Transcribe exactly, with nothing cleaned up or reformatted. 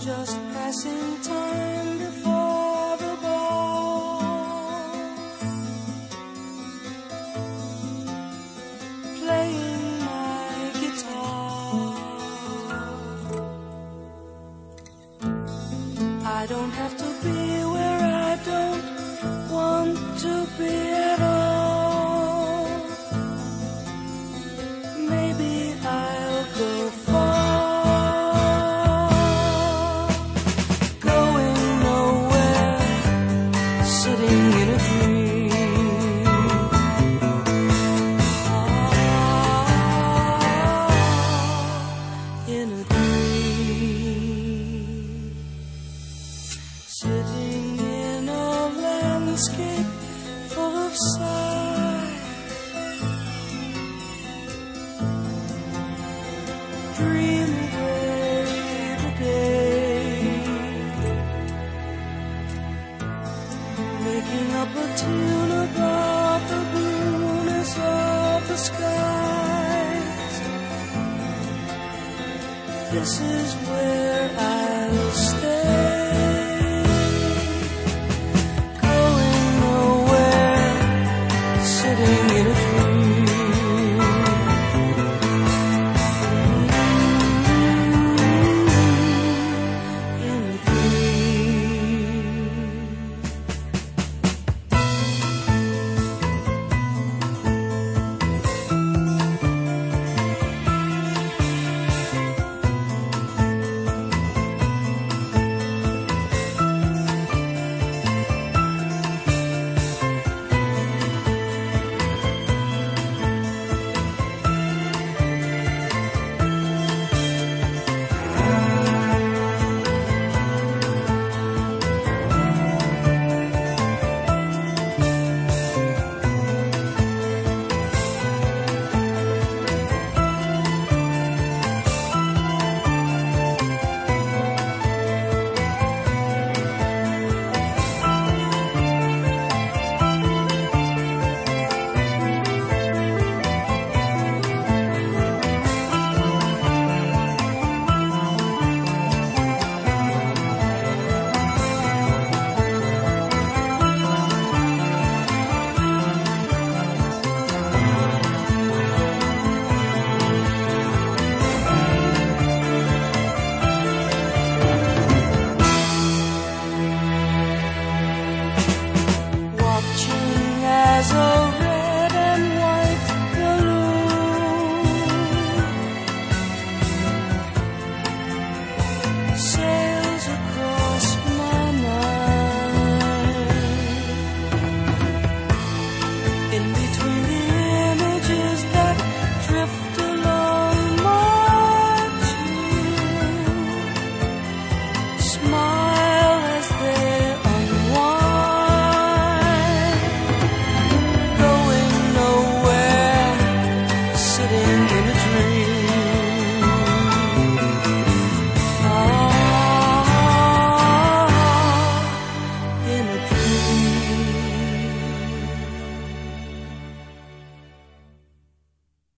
just passing time before the ball, playing my guitar. I don't have to be where I don't want to be at all. Maybe I'll go far, going nowhere, sitting in a dream. Ah, in a dream, sitting in a landscape full of sight, dreaming away the day, making up a tune about the blueness of the skies. This is where I